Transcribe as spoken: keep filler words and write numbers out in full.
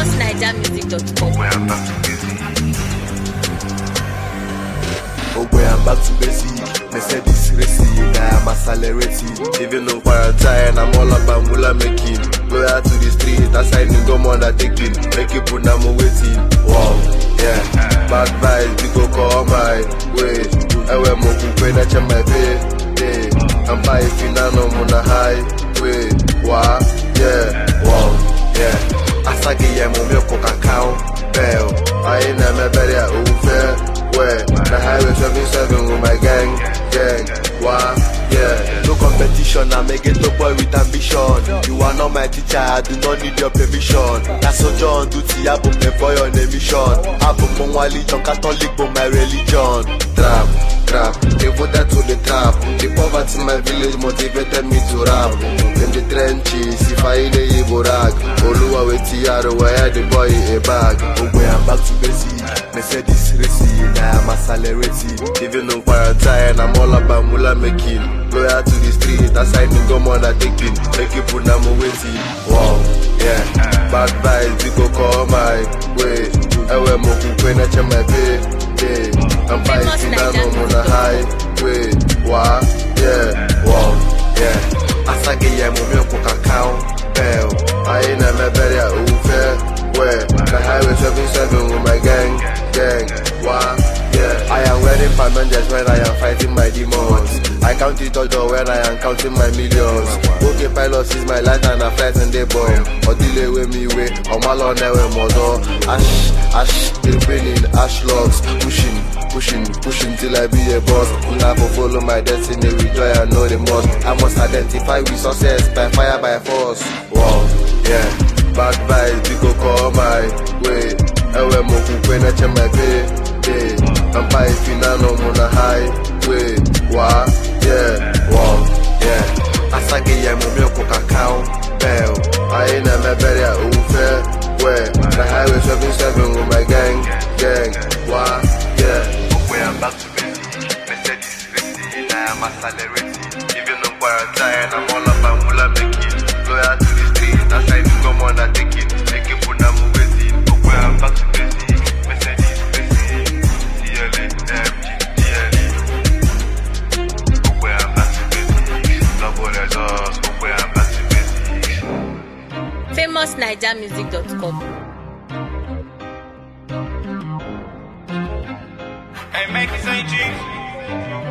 famous naija music dot com. Oh boy, I'm back to basic. Mercedes racing, I am accelerating. Even in quarantine, I'm all about mula making. Go out to the street, that's how you go more taking. Make you put them waiting. Wow, yeah. Bad vibes, we go call my way. I wear more coupé, that's my pay. Yeah, I'm by if you know on the highway. Wow, yeah, wow, yeah. I say, yeah, I'm milk cacao. Bell, I ain't never better over. Where the highway seven seven with my gang, gang, wow, yeah. No competition, I make it a boy with ambition. You are not my teacher, I do not need your permission. That's so John duty, I book me boy on a mission. I book my religion, Catholic, but my religion. Trap, trap, they voted to the trap. The poverty in my village motivated me to rap. In the trenches, if I ain't a Igbo rag, Oluwa with Tiara, where the boy a bag. Oh boy, I'm back to basic. Mercedes racing, I am accelerating. Even in quarantine, I'm all about mula making. Go out to the street, that's how you go more taking. Make you put them waiting. Wow, yeah. Bad vibes, we go call my way. I wear more coupé, that's my pay. Yeah, I'm fighting down on the highway. Wow, yeah, wow, yeah. I say, yeah, I'm milk cacao. Bell, I ain't never better over. Where the highway seven seven with my gang, gang, wow, yeah. I am wearing pandangas when I am fighting my demons. I count it all when I am counting my millions. Okay, pilots is my life and I flight and they bomb. Or delay with me way, or my lawn never mother. Ash, ash, been raining, ash logs, pushing, pushing, pushing till I be a boss. Now for follow my destiny with joy, I know the most. I must identify with success by fire, by force. Wow, yeah. Bad vibes, we go call my way. I wear more coupé, that's my pay. Yeah, I'm by if you know on the highway. Wow, yeah, wow, yeah. I say, yeah, I'm milk cacao. Bell, I ain't never better over. Where the highway seven seven with my gang, gang. Wow, yeah. Oh boy, I'm back to basic. Mercedes racing, I am accelerating. Even in quarantine, I'm all about mula making. Go out to the street, that's how you go more than taking. Make you put them waiting. Oh boy, I'm back to basic. Mercedes racing, C L A, M G, G L E. Oh boy, I'm back to basics. Love what I does. Oh boy, I'm back to basics. famous naija music dot com. Hey, make it Saint G.